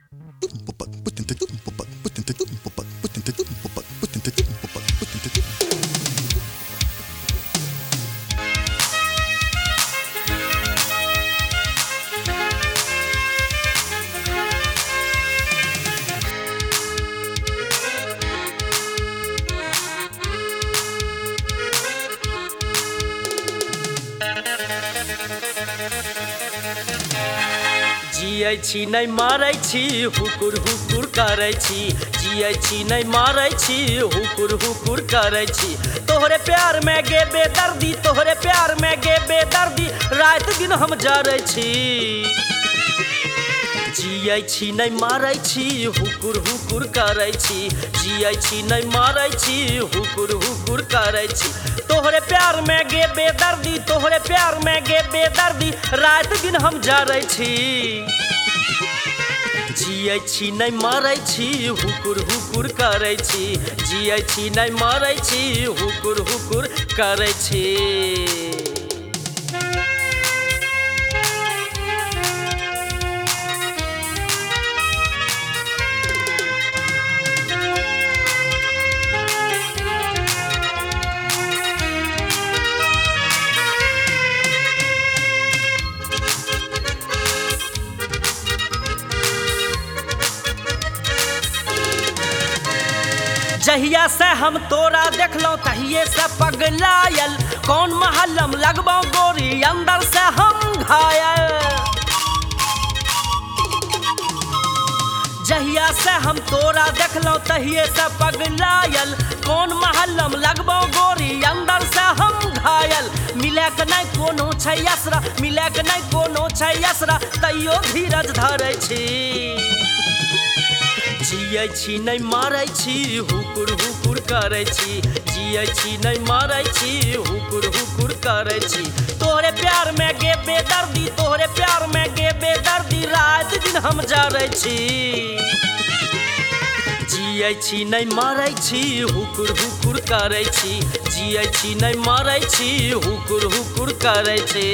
जियै छी नहीं मारै छी हुकुर हुकुर करै छी जियै छी नहीं मारै छी हुकुर हुकुर करै छी तोहरे प्यार में गे बेदर्दी तोहरे प्यार में गे बेदर्दी रात दिन हम जरै छी जियै छी नहीं मारै छी हुकुर हुकुर करै छी जियै छी नहीं मारै छी हुकुर हुकुर करै छी तोहरे प्यार में गे बेदर्दी तोहरे प्यार में गे बेदर्दी रात दिन हम जरै छी जियै छी नहीं मारै छी हुकुर हुकुर करै छी जियै छी नहीं मारै छी हुकुर हुकुर करै छी जहिया से हम तोरा देखलो तहिए से पगलायल कौन महलम लगबो गोरी अंदर से हम घायल जहिया से हम तोरा देखलो तहिए से पगलायल कौन महलम लगबो गोरी अंदर से हम घायल मिले के नहीं कोनो छै असरा मिले के नहीं कोनो छै असरा तैयो धीरज धरै छी जियै छी नहीं मारै छी हुकुर हुकुर करै छी जियै छी नहीं मारै छी हुकुर हुकुर करै छी तोहरे प्यार में गे बेदर्दी तोहरे प्यार में गे बेदर्दी रात दिन हम जरै छी जियै छी नहीं मारै छी हुकुर हुकुर करै छी जियै छी नहीं मारै छी हुकुर हुकुर करै छी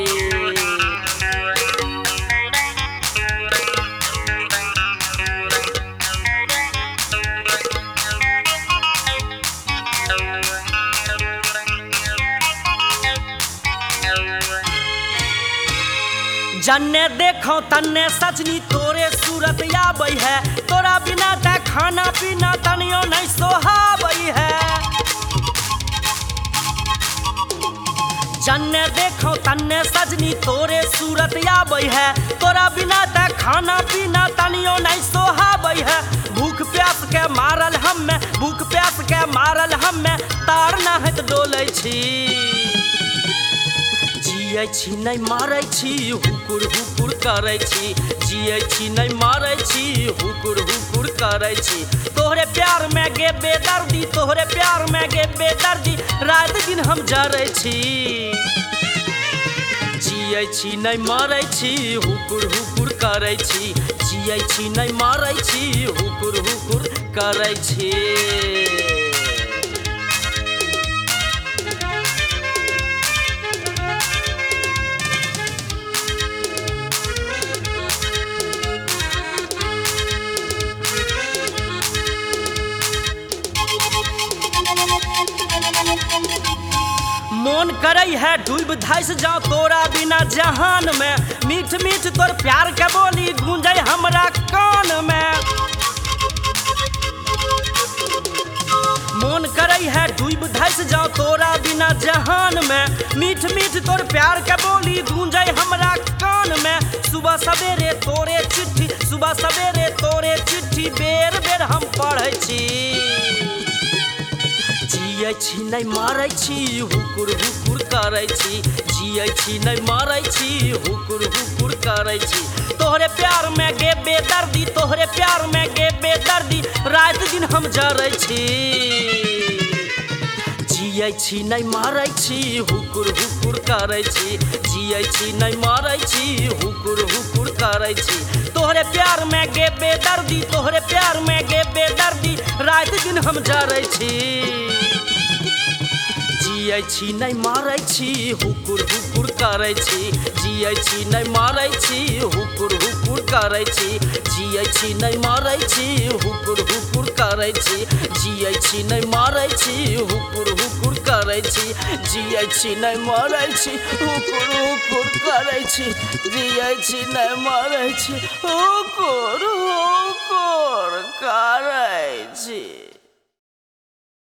जन्ने देखो तन्ने सजनी तोरे सूरत आबै है तोरा बिना ते खाना पीना तनियो नहीं सोहाबै है जन्ने देखो तन्ने सजनी तोरे सूरत आबै है तोरा बिना ते खाना पीना तनियो नहीं सोहाबै है भूख प्यास के मारल हमें भूख प्यास के मारल हमें तार ना हत डोलै छी जियै छी नहीं मारै छी हुकुर हुकुर करै छी जियै छी नहीं मारै छी हुकुर हुकुर करै छी तोहरे प्यार में गे बेदर्दी तोहरे प्यार में गे बेदर्दी रात दिन हम जरै छी जियै छी नहीं मारै छी हुकुर हुकुर करै छी जियै छी नहीं मारै छी हुकुर हुकुर करै छी मन करे है डूब धस जाओ तोरा बिना जहान में मीठ मीठ तोर प्यार के बोली गूंजे हमरा कान में मन करे है डूब धस जाओ तोरा बिना जहान में मीठ मीठ तोर प्यार के बोली गूंजे हमरा कान में सुबह सवेरे तोरे चिट्ठी सुबह सवेरे तोरे चिट्ठी बेर बेर हम पढ़ै छी जियै छी नहीं मारै छी हुकुर हुकुर करै छी जियै छी नहीं मारै छी हुकुर हुकुर करै छी तोहरे प्यार में गे बेदर्दी तोहरे प्यार में गे बेदर्दी रात दिन हम जरै छी जियै छी नहीं मारै छी हुकुर हुकुर करै छी जियै छी नहीं मारै छी हुकुर हुकुर करै छी तोहरे प्यार में गे बेदर्दी तोहरे प्यार में गे बेदर्दी रात दिन हम जरै छी जियै छी नहीं मारै छी हुकुर हुकुर करै छी जियै छी नहीं मारै छी हुकुर हुकुर करै छी जियै छी नहीं मारै छी हुकुर हुकुर करै छी जियै छी नहीं मारै छी हुकुर हुकुर करै छी जियै छी नहीं मारै छी हुकुर हुकुर करै छी जियै छी नहीं मारै छी हुकुर हुकुर करै छी।